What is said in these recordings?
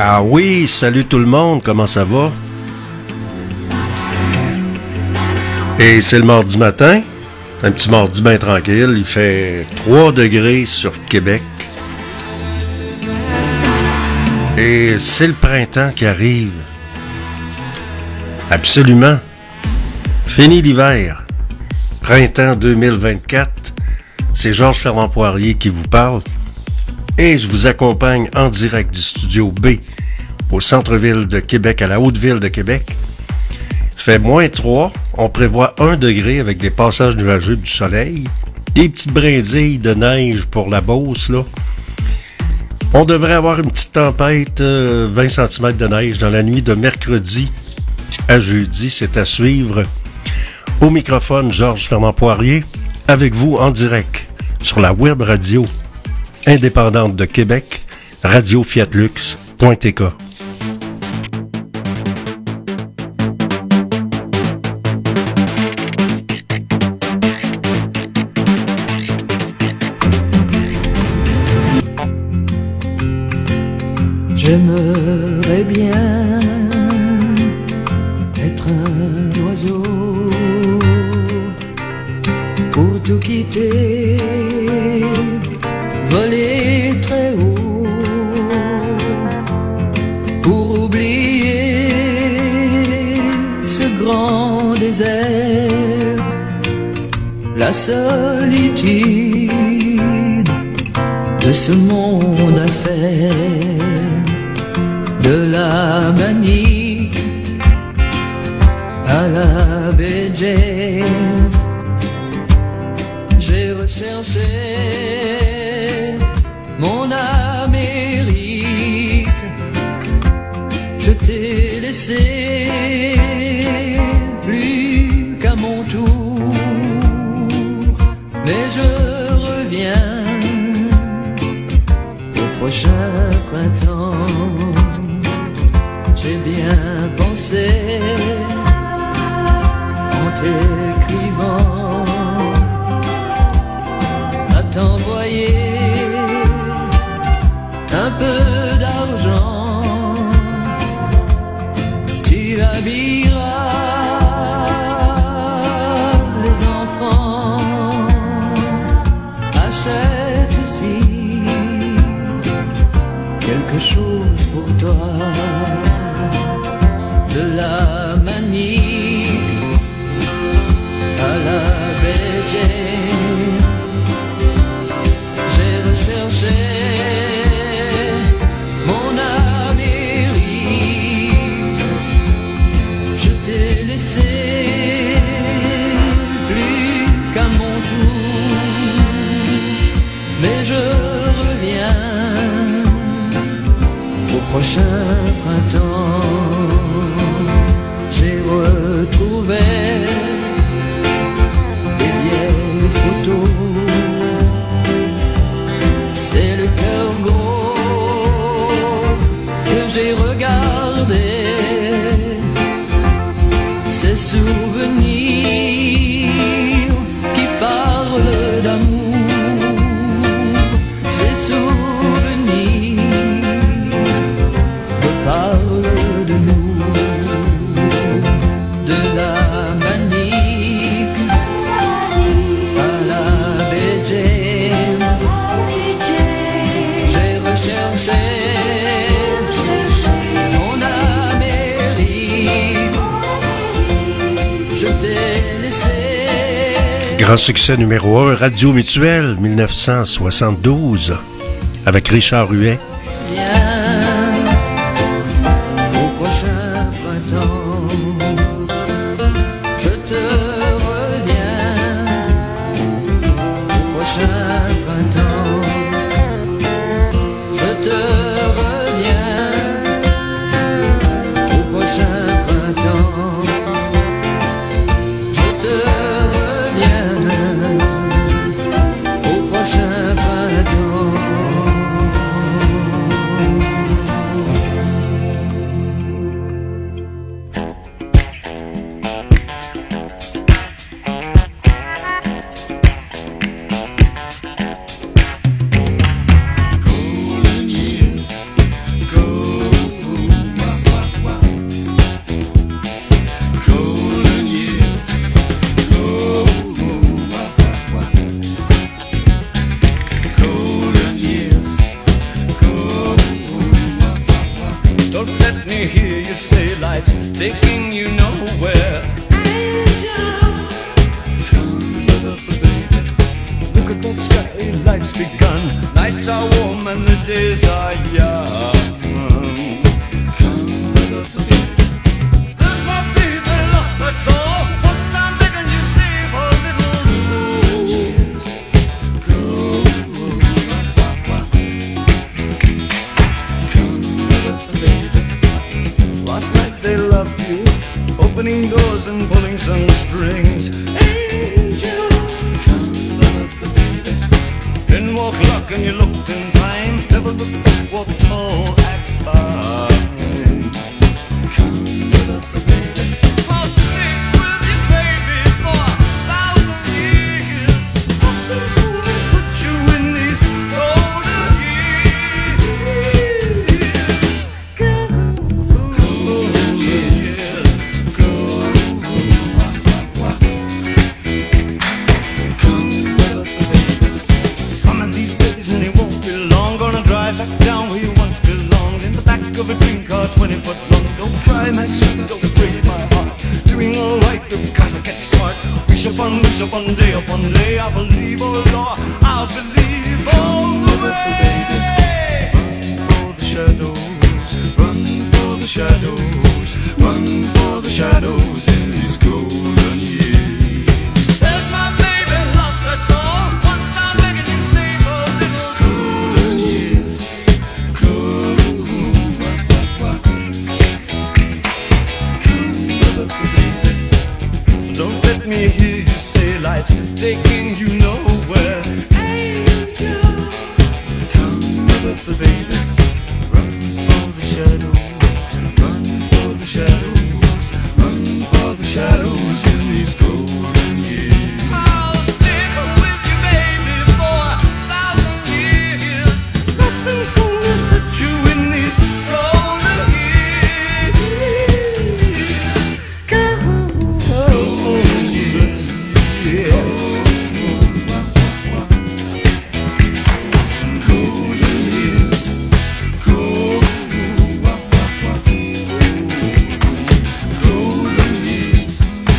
Ah oui, salut tout le monde, comment ça va? Et c'est le mardi matin, un petit mardi bien tranquille, il fait 3 degrés sur Québec. Et c'est le printemps qui arrive. Absolument. Fini l'hiver. Printemps 2024. C'est Georges Fermant-Poirier qui vous parle. Et je vous accompagne en direct du studio B au centre-ville de Québec, à la Haute-Ville de Québec. Il fait -3. On prévoit 1 degré avec des passages nuageux du soleil. Des petites brindilles de neige pour la Beauce, là. On devrait avoir une petite tempête, 20 cm de neige dans la nuit de mercredi à jeudi. C'est à suivre. Au microphone, Georges Fermant-Poirier, avec vous en direct sur la web radio indépendante de Québec, radiofiatlux.tk. J'aimerais bien être un oiseau pour tout quitter, voler très haut, pour oublier ce grand désert, la solitude de ce monde à faire. De la manie à la baie James, j'ai recherché mon Amérique. Je t'ai laissé plus qu'à mon tour, mais je reviens au prochain printemps. J'ai bien pensé en t'écrivant à t'envoyer un peu d'argent. Tu habilleras les enfants, achète aussi quelque chose pour toi. De la manie à la baie James, j'ai recherché mon Amérique. Je t'ai laissé plus qu'à mon tour, mais je reviens au prochain printemps. J'ai retrouvé des vieilles photos, c'est le cœur gros que j'ai regardé, ces souvenirs qui parlent d'amour, ces souvenirs me parlent de nous. De la Manique à la baie James, j'ai recherché mon Amérique. Je t'ai laissé. Grand succès numéro 1, Radio Mutuelle, 1972, avec Richard Huet. taking you nowhere. Angel, come little baby, look at that sky, life's begun. Nights are warm and the days are young. Come little baby, there's my baby lost, that's all. Once I'm begging you, save her little soul. Years go. Last night they loved you, opening doors and pulling some strings. Angel, come love the baby. Then walk luck and you looked in time. Never look back, walk tall, act fine. Come love the baby. I'll stick with you, baby, for 1,000 years. Nothing's gonna touch you in these golden years. Back down where you once belonged, in the back of a dream car 20 foot long. Don't cry, my sweet, don't break my heart. Doing alright, you've gotta get smart. Wish upon day upon day. I believe, oh Lord, I believe all the way. Run for the shadows, run for the shadows, run for the shadows in these golden years. There's my baby lost, that's all. Once I'm begging you, save a little golden years. Don't let me hear you say life's taking you nowhere. Angel, come little baby, run for the shadows, run for the shadows, run for the shadows in these golden years. I'll stick with you, baby, for 1,000 years. Nothing's gonna touch you in these golden years. Golden years, yes. Golden years, golden years,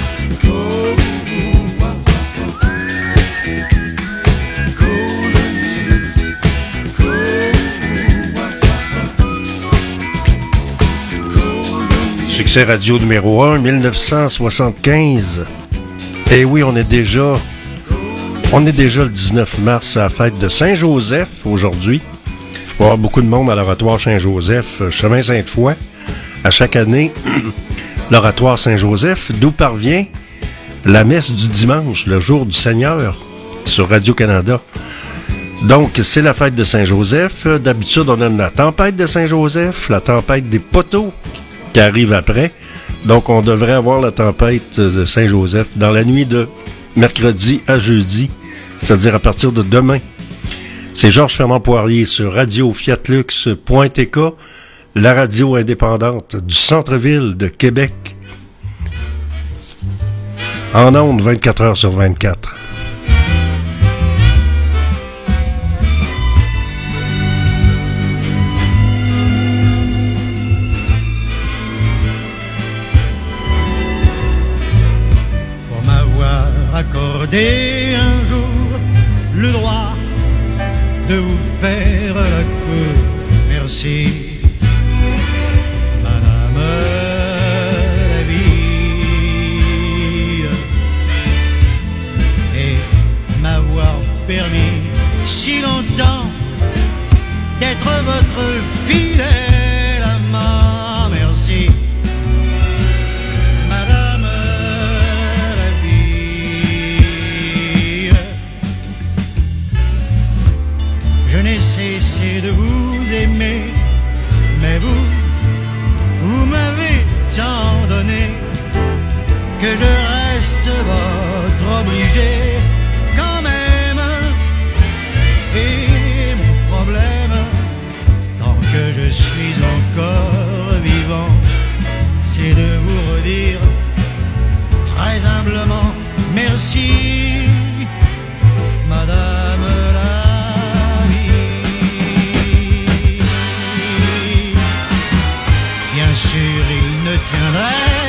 Succès radio numéro 1, 1975. Et oui, on est déjà le 19 mars à la fête de Saint-Joseph aujourd'hui. Il va y avoir beaucoup de monde à l'oratoire Saint-Joseph, chemin Sainte-Foy. À chaque année, l'oratoire Saint-Joseph, d'où parvient la messe du dimanche, le jour du Seigneur, sur Radio-Canada. Donc, c'est la fête de Saint-Joseph. D'habitude, on a la tempête de Saint-Joseph, la tempête des poteaux qui arrive après. Donc, on devrait avoir la tempête de Saint-Joseph dans la nuit de mercredi à jeudi, c'est-à-dire à partir de demain. C'est Georges Fernand-Poirier sur radio-fiatlux.tk, la radio indépendante du centre-ville de Québec. En ondes, 24 heures sur 24. Accordez un jour le droit de vous faire la cour. Merci, Madame la vie, et m'avoir permis si longtemps d'être votre fidèle amant. Merci. Je n'ai cessé de vous aimer, mais vous m'avez tant donné que je reste votre obligé quand même. Et mon problème, tant que je suis encore vivant, c'est de vous redire très humblement merci, Madame la Bien sûr, il ne tiendrait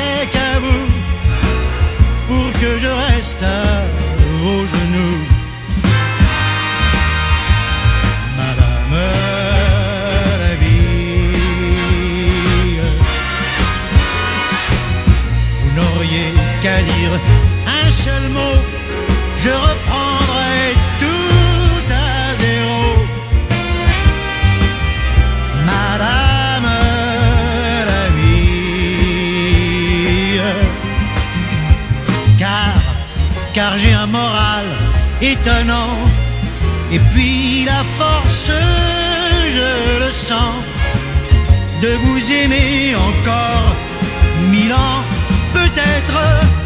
étonnant. Et puis la force, je le sens, de vous aimer encore 1000 ans peut-être,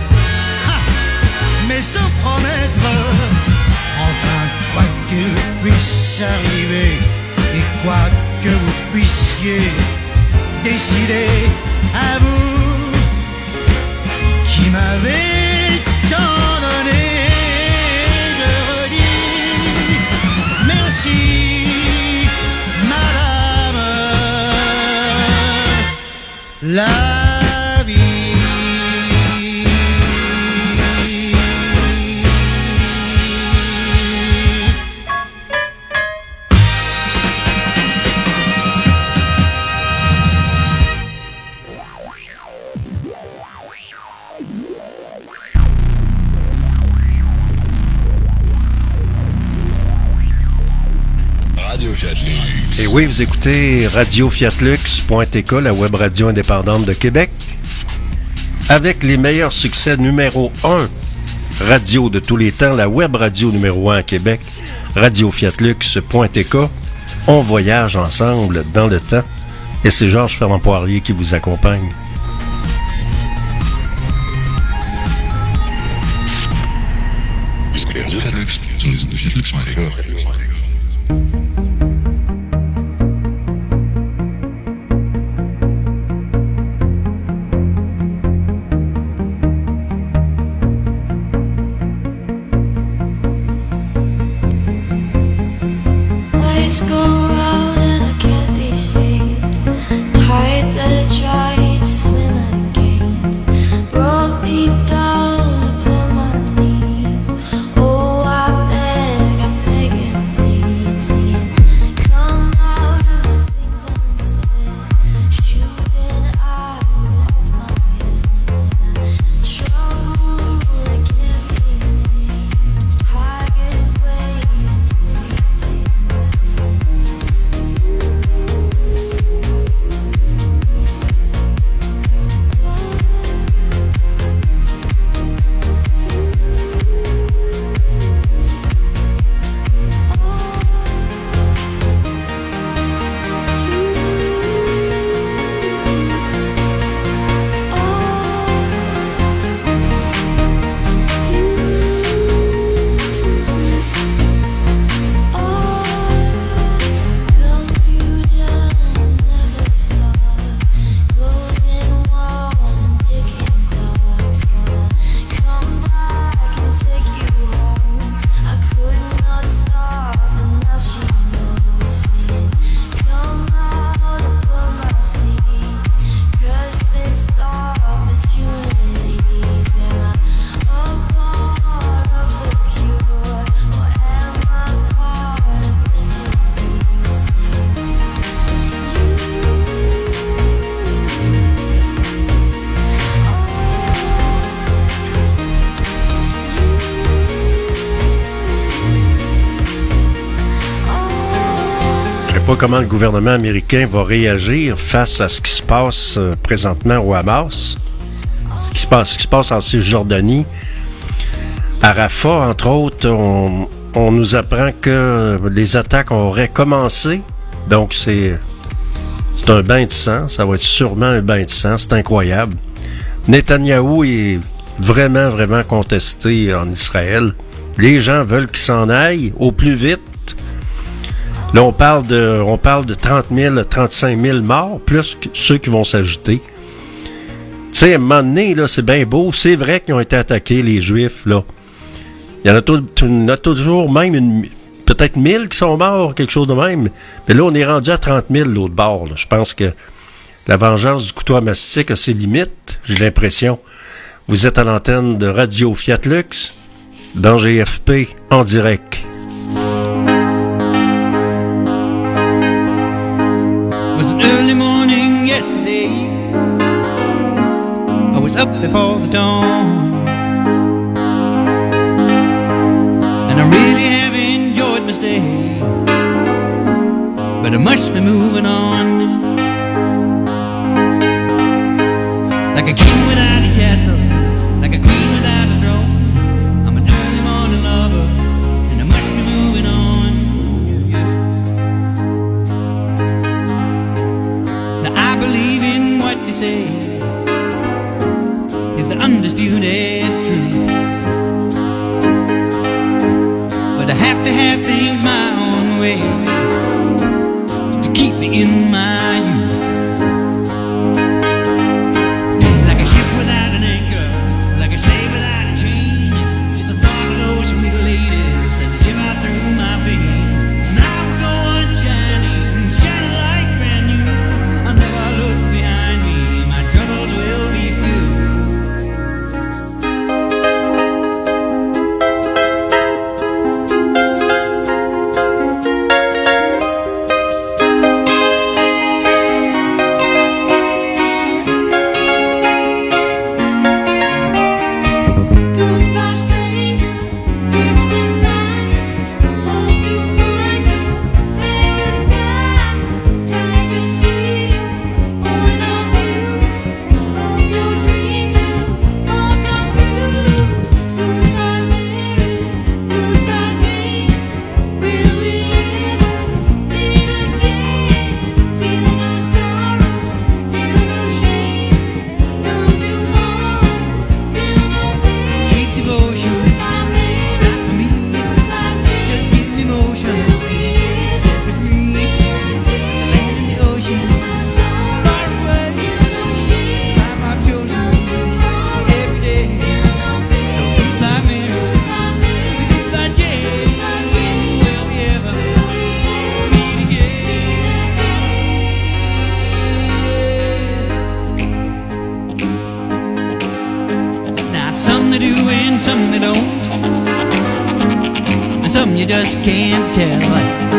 mais sans promettre. Enfin, quoi qu'il puisse arriver et quoi que vous puissiez décider, à vous qui m'avez tant donné, je redis merci, madame. La vie. Et oui, vous écoutez Radio Fiatlux.tk, la web radio indépendante de Québec, avec les meilleurs succès numéro 1 radio de tous les temps, la web radio numéro 1 à Québec, Radio Fiatlux.tk. On voyage ensemble dans le temps et c'est Georges Fermant-Poirier qui vous accompagne. Vous écoutez Radio Fiatlux sur les ondes de Fiatlux.tk. Lights go out and I can't be saved. Tides that I tried to swim against brought me down upon my knees. Oh, I beg and plead, singing, come out of the things unsaid. Shooting out of my head, trouble that can't be named. Tigers waiting to be tamed. Pas comment le gouvernement américain va réagir face à ce qui se passe présentement au Hamas, ce qui se passe en Cisjordanie. À Rafah, entre autres, on nous apprend que les attaques auraient commencé, donc c'est un bain de sang, ça va être sûrement un bain de sang, c'est incroyable. Netanyahou est vraiment, vraiment contesté en Israël. Les gens veulent qu'il s'en aille au plus vite. Là, on parle de 30 000, 35 000 morts, plus que ceux qui vont s'ajouter. Tu sais, à un moment donné, là, c'est bien beau. C'est vrai qu'ils ont été attaqués, les Juifs, là. Il y en a toujours même peut-être 1000 qui sont morts, quelque chose de même. Mais là, on est rendu à 30 000 de l'autre bord, là. Je pense que la vengeance du couteau à mastic a ses limites, j'ai l'impression. Vous êtes à l'antenne de Radio Fiatlux, dans GFP, en direct. Was an early morning yesterday. I was up before the dawn, and I really have enjoyed my stay, but I must be moving on. Like a king without a castle, like a queen without a throne, I'm an early morning lover, just can't tell.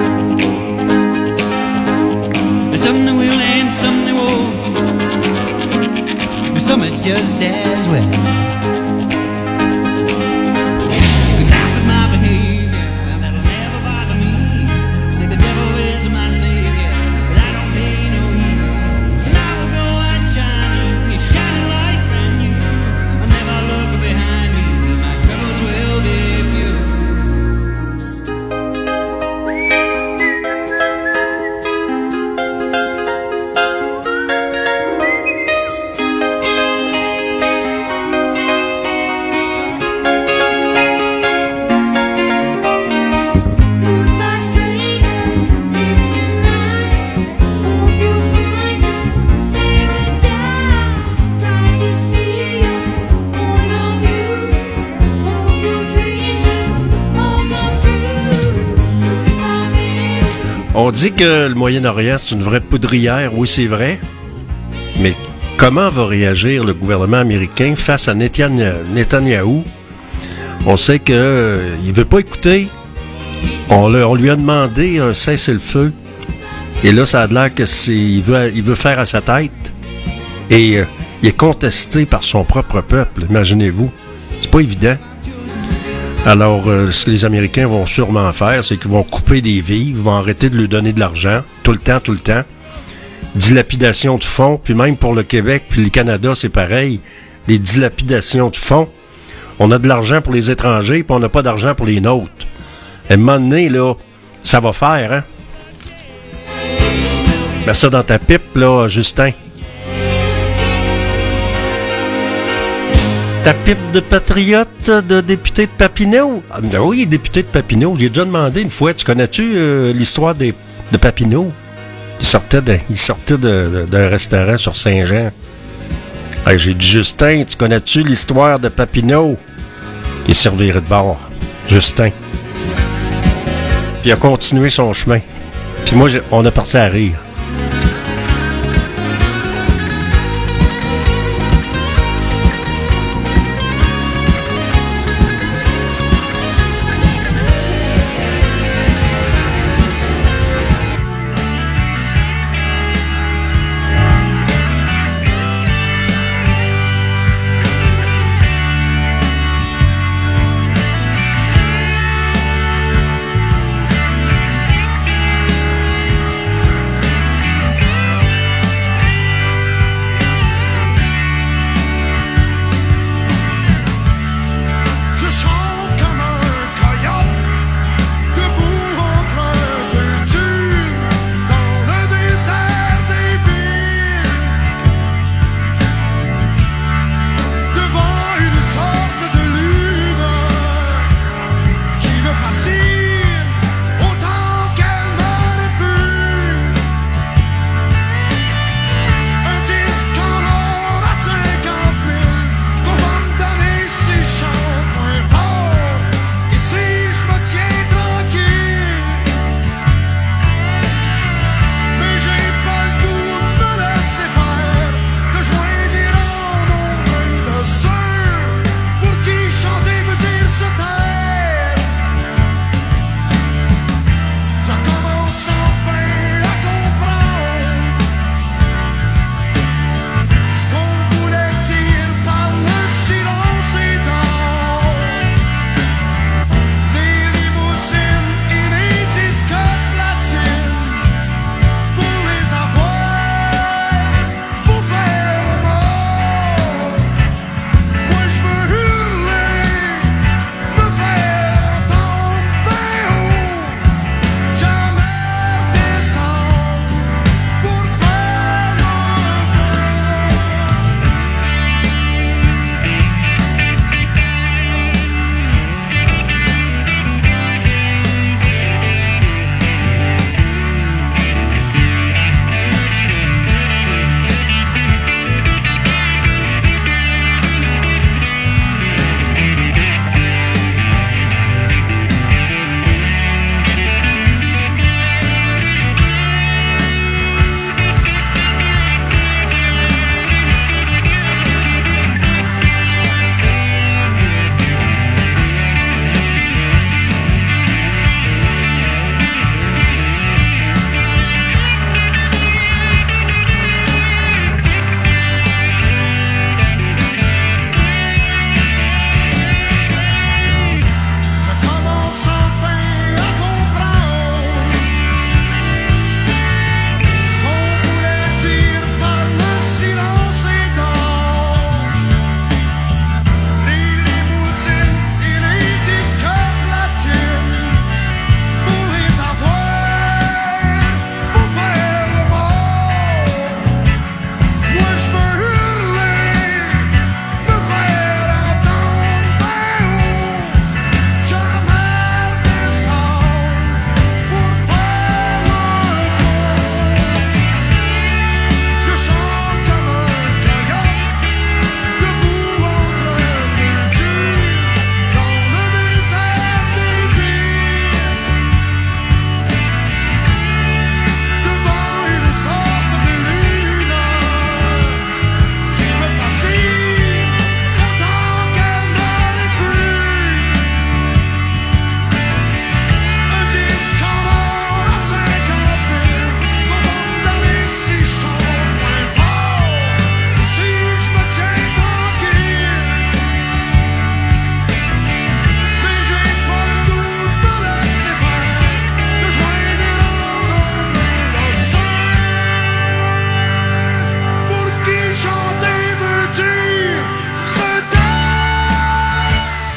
And some they will and some they won't. And some it's just as well. You can laugh at my behavior, that'll never bother me. Say the devil is my savior, but I don't pay no heed. And I will go on shining, it's shining like brand new. I'll never look behind me, my troubles will be few. Goodbye, stranger. It's been nice. Hope you'll find a paradise. Try to see point of view. Hope your dreams all come true. Goodbye, baby. On dit que le Moyen-Orient, c'est une vraie poudrière. Oui, c'est vrai. Mais comment va réagir le gouvernement américain face à Netanyahou? On sait qu'il ne veut pas écouter. On lui a demandé un cessez-le-feu. Et là, ça a l'air que il veut faire à sa tête. Et il est contesté par son propre peuple, imaginez-vous. C'est pas évident. Alors, ce que les Américains vont sûrement faire, c'est qu'ils vont couper des vivres, ils vont arrêter de lui donner de l'argent, tout le temps. Dilapidation de fonds, puis même pour le Québec, puis le Canada, c'est pareil. Les dilapidations de fonds. On a de l'argent pour les étrangers, puis on n'a pas d'argent pour les nôtres. À un moment donné, là, ça va faire, hein? Mets ça dans ta pipe, là, Justin. Ta pipe de patriote de député de Papineau? Ah, ben oui, député de Papineau. J'ai déjà demandé une fois, tu connais-tu l'histoire de Papineau? Il sortait d'un restaurant sur Saint-Jean. Hey, j'ai dit, Justin, tu connais-tu l'histoire de Papineau? Il servirait de bord. Justin. Puis il a continué son chemin. Puis moi, on a parti à rire.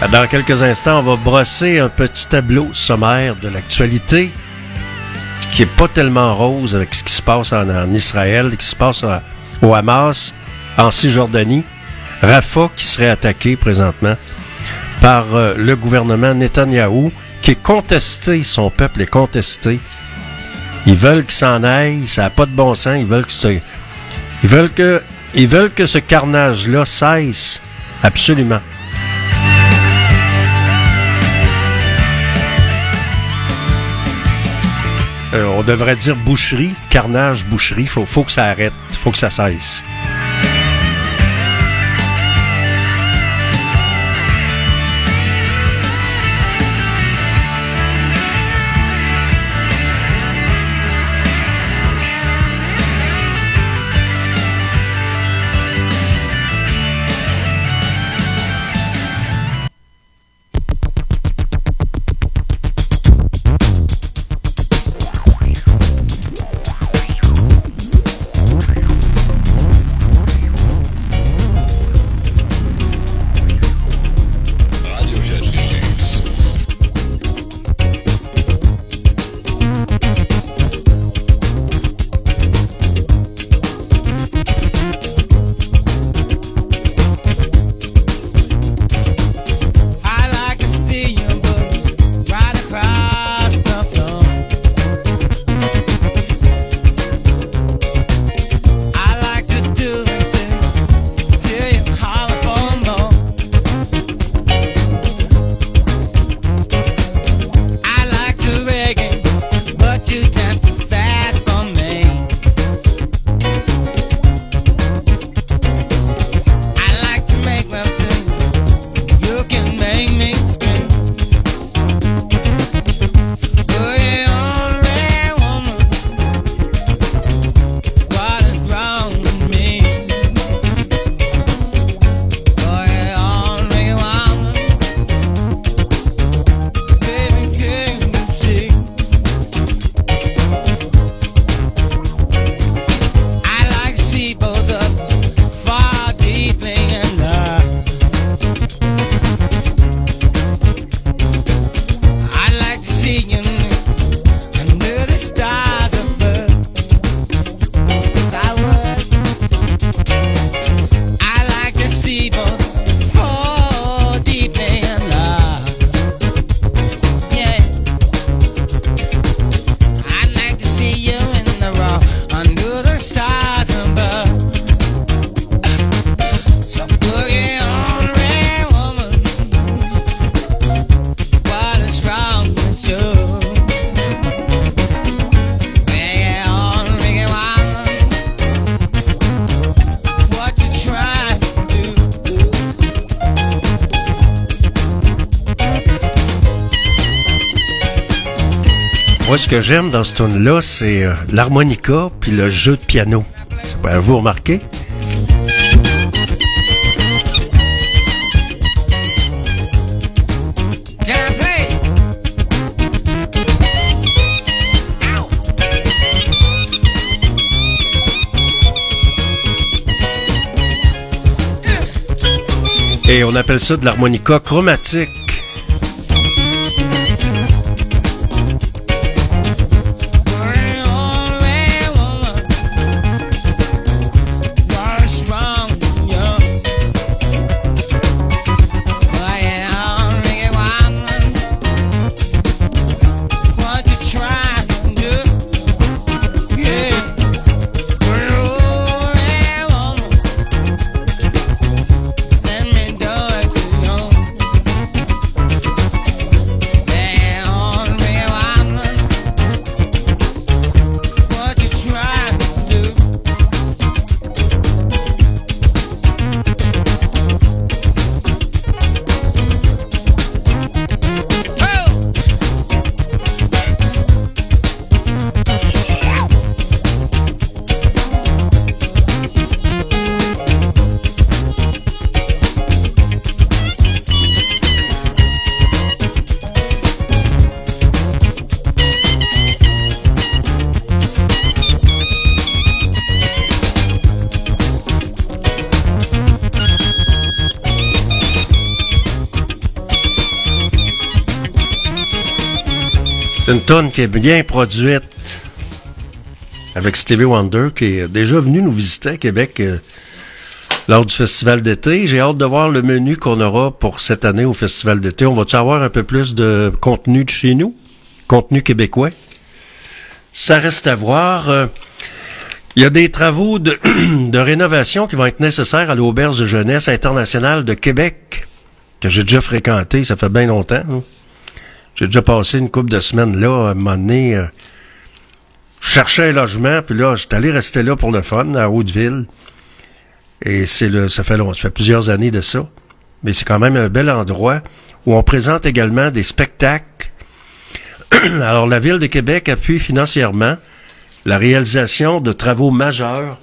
Dans quelques instants, on va brosser un petit tableau sommaire de l'actualité qui est pas tellement rose avec ce qui se passe en Israël, ce qui se passe au Hamas, en Cisjordanie. Rafah qui serait attaqué présentement par le gouvernement Netanyahou qui est contesté, son peuple est contesté. Ils veulent qu'il s'en aille, ça n'a pas de bon sens, ils veulent que ce carnage-là cesse absolument. On devrait dire boucherie, carnage, boucherie. Faut que ça arrête, faut que ça cesse. Moi, ce que j'aime dans ce tune-là, c'est l'harmonica puis le jeu de piano. Vous remarquez? Et on appelle ça de l'harmonica chromatique. C'est une tonne qui est bien produite avec Stevie Wonder qui est déjà venu nous visiter à Québec lors du festival d'été. J'ai hâte de voir le menu qu'on aura pour cette année au festival d'été. On va-tu avoir un peu plus de contenu de chez nous? Contenu québécois? Ça reste à voir. Il y a des travaux de rénovation qui vont être nécessaires à l'Auberge de jeunesse internationale de Québec, que j'ai déjà fréquenté, ça fait bien longtemps. Hein. J'ai déjà passé une couple de semaines là, à un moment donné. Je cherchais un logement, puis là, j'étais allé rester là pour le fun, à Hauteville. Et ça fait plusieurs années de ça. Mais c'est quand même un bel endroit où on présente également des spectacles. Alors, la Ville de Québec appuie financièrement la réalisation de travaux majeurs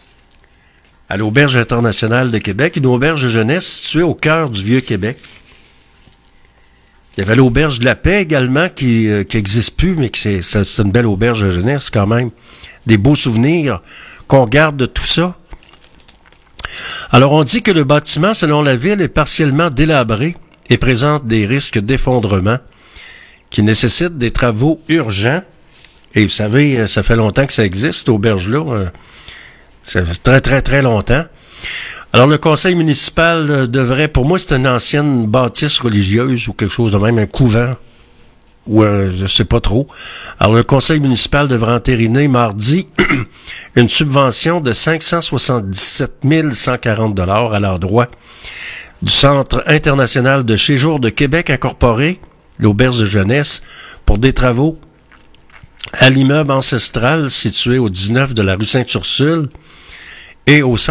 à l'Auberge internationale de Québec, une auberge de jeunesse située au cœur du Vieux-Québec. Il y avait l'Auberge de la Paix également qui n'existe plus, mais c'est une belle auberge de jeunesse quand même. Des beaux souvenirs qu'on garde de tout ça. Alors on dit que le bâtiment, selon la Ville, est partiellement délabré et présente des risques d'effondrement qui nécessitent des travaux urgents. Et vous savez, ça fait longtemps que ça existe, cette auberge-là. Ça fait très, très, très longtemps. Alors, le conseil municipal devrait, pour moi, c'est une ancienne bâtisse religieuse ou quelque chose de même, un couvent, ou je sais pas trop. Alors, le conseil municipal devrait entériner mardi une subvention de 577 140 $ à l'endroit du Centre international de séjour de Québec incorporé, l'auberge de jeunesse, pour des travaux à l'immeuble ancestral situé au 19 de la rue Sainte-Ursule et au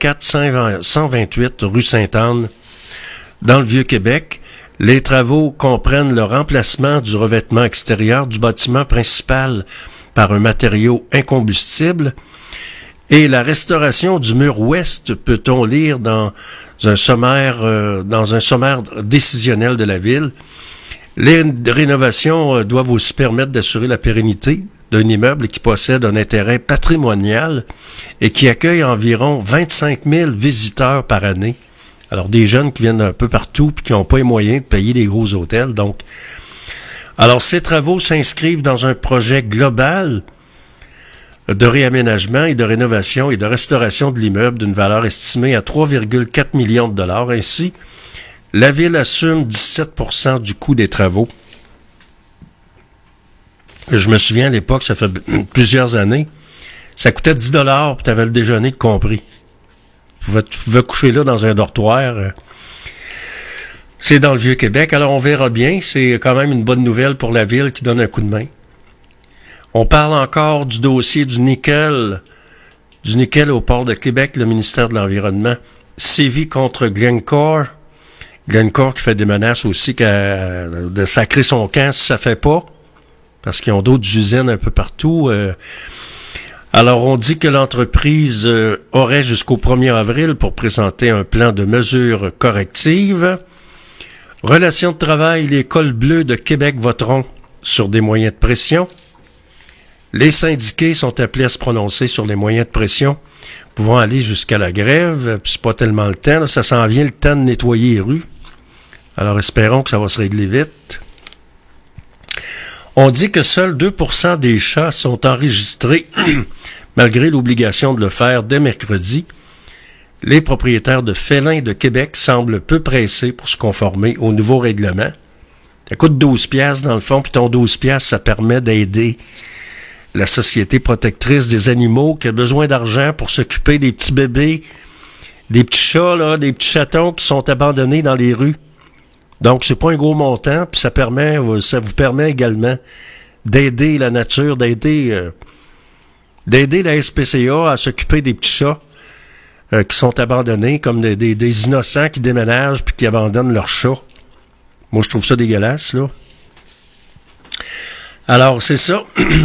124-128 rue Sainte-Anne dans le Vieux-Québec. Les travaux comprennent le remplacement du revêtement extérieur du bâtiment principal par un matériau incombustible et la restauration du mur ouest, peut-on lire dans un sommaire décisionnel de la Ville. Les rénovations doivent aussi permettre d'assurer la pérennité d'un immeuble qui possède un intérêt patrimonial et qui accueille environ 25 000 visiteurs par année. Alors, des jeunes qui viennent un peu partout et qui n'ont pas les moyens de payer des gros hôtels. Donc, alors, ces travaux s'inscrivent dans un projet global de réaménagement et de rénovation et de restauration de l'immeuble d'une valeur estimée à 3,4 millions de dollars. Ainsi, la Ville assume 17% du coût des travaux. Je me souviens à l'époque, ça fait plusieurs années, ça coûtait 10 $ puis tu avais le déjeuner de compris. Tu pouvais coucher là dans un dortoir. C'est dans le Vieux-Québec, alors on verra bien. C'est quand même une bonne nouvelle pour la Ville qui donne un coup de main. On parle encore du dossier du nickel au port de Québec. Le ministère de l'Environnement sévit contre Glencore. Glencore qui fait des menaces aussi de sacrer son camp si ça fait pas, parce qu'ils ont d'autres usines un peu partout. Alors, on dit que l'entreprise aurait jusqu'au 1er avril pour présenter un plan de mesures correctives. Relations de travail, les cols bleus de Québec voteront sur des moyens de pression. Les syndiqués sont appelés à se prononcer sur les moyens de pression pouvant aller jusqu'à la grève. Puis c'est pas tellement le temps, là, ça s'en vient le temps de nettoyer les rues. Alors, espérons que ça va se régler vite. On dit que seuls 2% des chats sont enregistrés, malgré l'obligation de le faire dès mercredi. Les propriétaires de félins de Québec semblent peu pressés pour se conformer au nouveau règlement. Ça coûte 12 $ dans le fond, puis ton 12 $, ça permet d'aider la Société protectrice des animaux qui a besoin d'argent pour s'occuper des petits bébés, des petits chats, là, des petits chatons qui sont abandonnés dans les rues. Donc, c'est pas un gros montant, puis ça vous permet également d'aider la nature, d'aider la SPCA à s'occuper des petits chats qui sont abandonnés, comme des innocents qui déménagent puis qui abandonnent leurs chats. Moi, je trouve ça dégueulasse, là. Alors, c'est ça.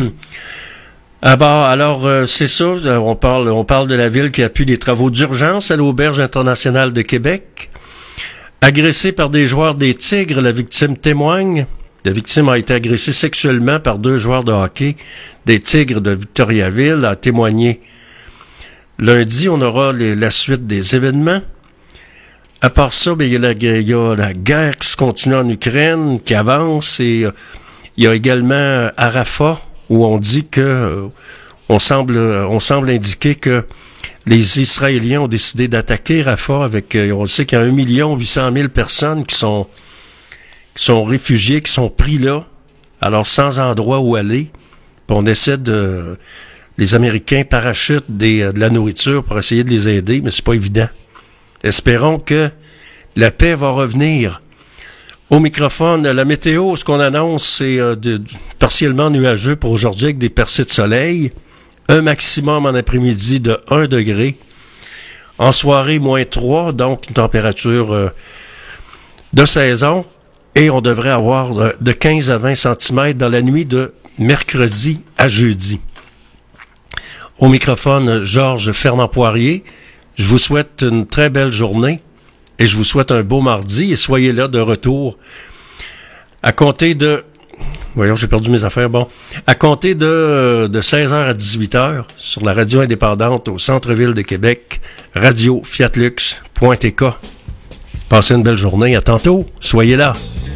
C'est ça. On parle de la Ville qui appuie des travaux d'urgence à l'Auberge internationale de Québec. Agressée par des joueurs des Tigres, la victime témoigne. La victime a été agressée sexuellement par 2 joueurs de hockey des Tigres de Victoriaville, a témoigné. Lundi, on aura la suite des événements. À part ça, il y a la guerre qui se continue en Ukraine, qui avance, et il Il y a également à Rafah, où on dit que on semble indiquer que les Israéliens ont décidé d'attaquer Rafah avec, on sait qu'il y a 1 800 000 personnes qui sont réfugiés, qui sont pris là, alors sans endroit où aller. Puis on essaie les Américains parachutent de la nourriture pour essayer de les aider, mais c'est pas évident. Espérons que la paix va revenir. Au microphone, la météo, ce qu'on annonce, c'est partiellement nuageux pour aujourd'hui avec des percées de soleil. Un maximum en après-midi de 1 degré. En soirée, -3, donc une température de saison. Et on devrait avoir de 15 à 20 cm dans la nuit de mercredi à jeudi. Au microphone, Georges Fernand-Poirier. Je vous souhaite une très belle journée et je vous souhaite un beau mardi et soyez là de retour à compter de... Voyons, j'ai perdu mes affaires. Bon, à compter de 16h à 18h sur la radio indépendante au centre-ville de Québec, radio-fiatlux.tk. Passez une belle journée. À tantôt. Soyez là.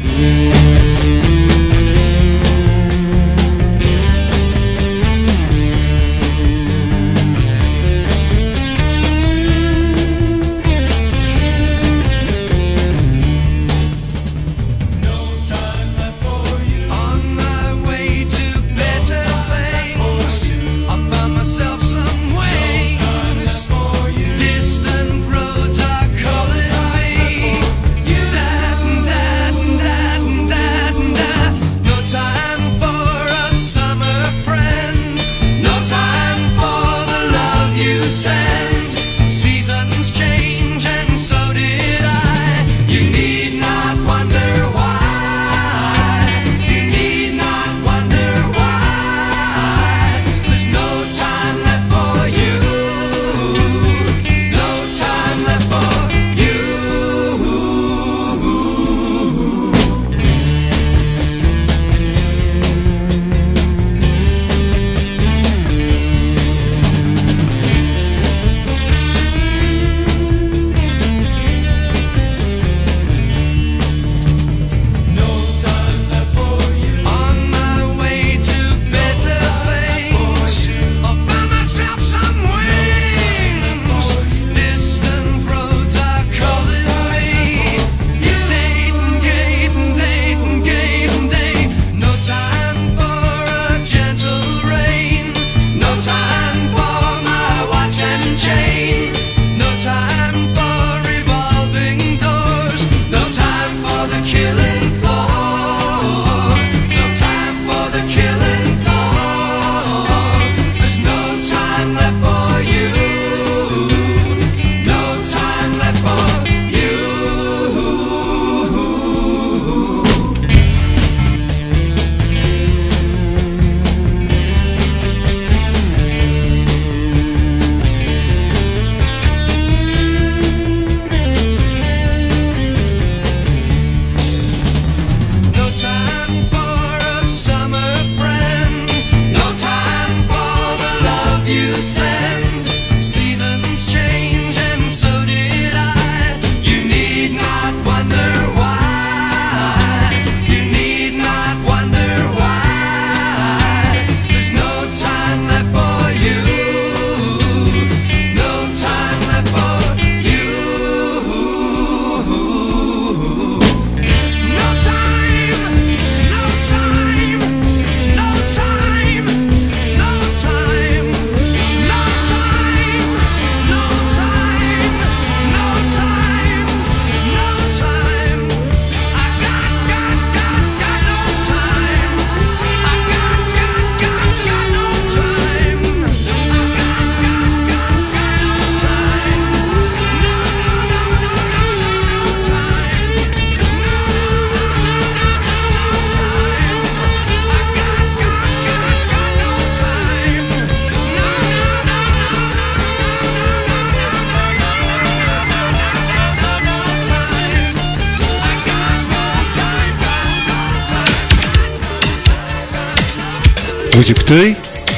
Vous écoutez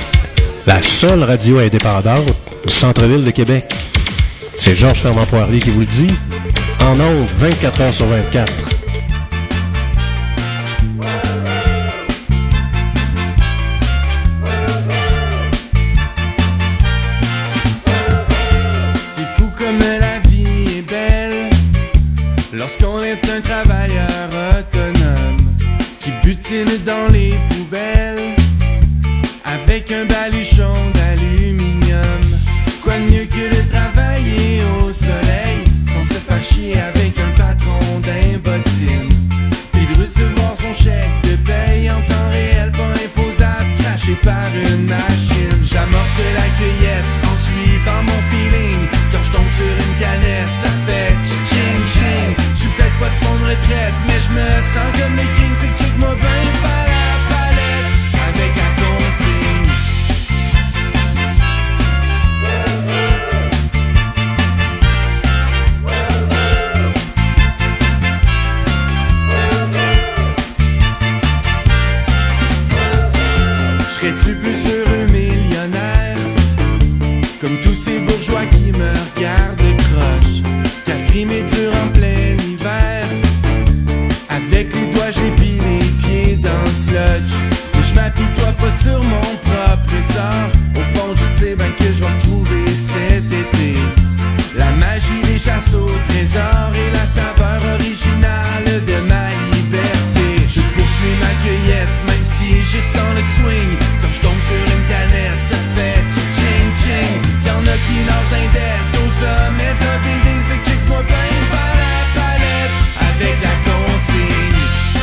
la seule radio indépendante du centre-ville de Québec. C'est Georges Fernand-Poirier qui vous le dit, en ondes 24 heures sur 24. avec un baluchon d'aluminium. Quoi de mieux que de travailler au soleil sans se faire chier avec un patron d'un bottine, puis de recevoir son chèque de paye en temps réel, pas imposable, craché par une machine. J'amorce la cueillette en suivant mon feeling. Quand je tombe sur une canette, ça fait ching ching. J'suis peut-être pas de fond de retraite, mais je me sens comme les kings. Fait que check-moi ben par la palette avec la consigne. Serais-tu plus heureux millionnaire, comme tous ces bourgeois qui me regardent croche? Quatrième et dur en plein hiver, avec les doigts j'épile les pieds dans le sludge. Mais je m'apitoie pas sur mon propre sort. Au fond je sais bien que je vais retrouver cet été la magie des chasses au trésor et la saveur originale de ma liberté. Je poursuis ma cueillette même si je sens le swing. Quand je tombe sur une canette, ça fait ching ching. Y'en a qui nagent d'un dette au sommet d'un building. Fait que check-moi ben par la palette avec la consigne.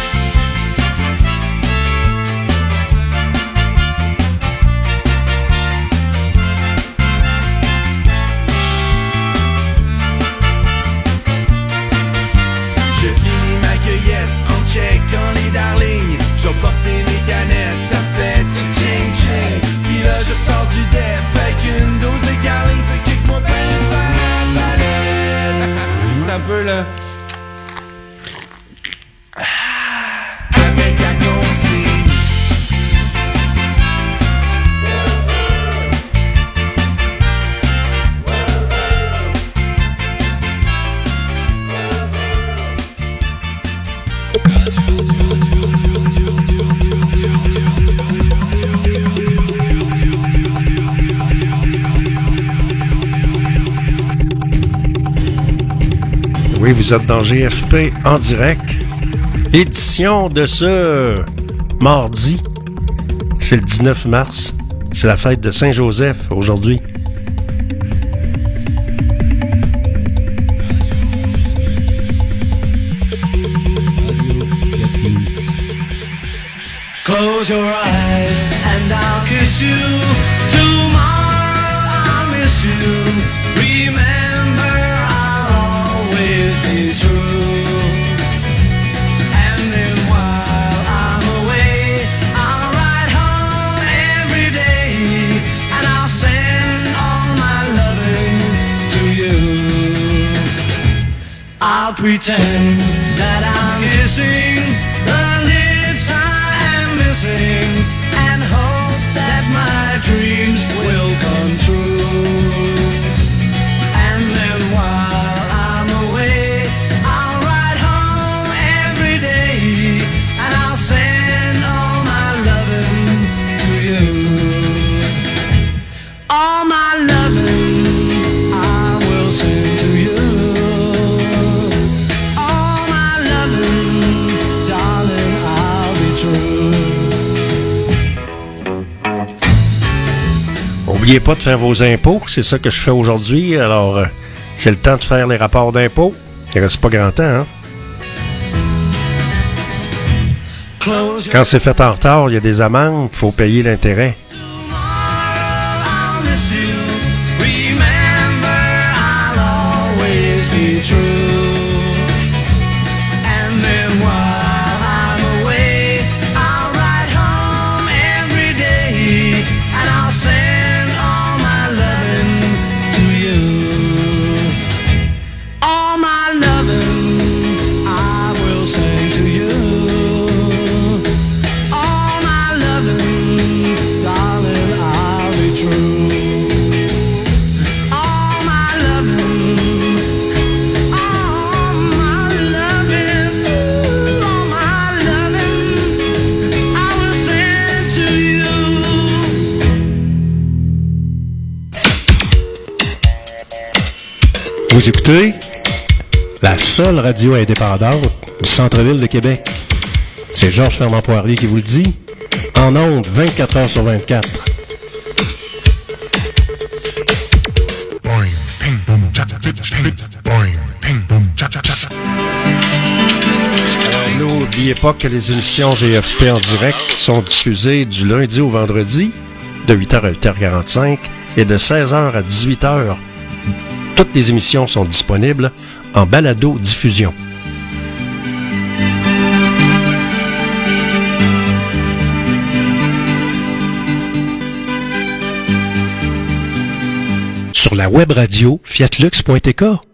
Je finis ma cueillette en checkant les darlings. Je vais porter mes canettes, ça fait ching ching. Puis là je sors du dep avec une dose de carling. Fait que check-moi ben par la palette. T'as un peu là. Avec la consigne. Oui, vous êtes dans GFP en direct. Édition de ce mardi. C'est le 19 mars. C'est la fête de Saint-Joseph aujourd'hui. Close your eyes and I'll kiss you. Tomorrow I'll miss you. Remember, I'll always be true. And then while I'm away, I'll ride home every day, and I'll send all my loving to you. I'll pretend that I'm kissing the lips I am missing, and hope that my dreams will come true. And then while I'm away, I'll ride home every day, and I'll send all my loving to you. All my loving I will send to you. All my loving, darling, I'll be true. N'oubliez pas de faire vos impôts, c'est ça que je fais aujourd'hui. Alors, c'est le temps de faire les rapports d'impôts. Il reste pas grand temps, hein? Close your Quand c'est fait en retard, il y a des amendes, il faut payer l'intérêt. Tomorrow I'll miss you. Remember, I'll always be true. And then while I'm away, I'll ride home every day, and I'll send all my loving to you. All my loving I will send to you. All my loving, darling, I'll be true. All my loving, all my loving, all my loving, I will send to you. Vous écoutez la seule radio indépendante du centre-ville de Québec. C'est Georges Fernand Poirier qui vous le dit. En ondes, 24 heures sur 24. N'oubliez pas que les émissions GFP en direct sont diffusées du lundi au vendredi de 8h à 8h45 et de 16h à 18h. Toutes les émissions sont disponibles en balado-diffusion. Sur la web radio fiatlux.tk.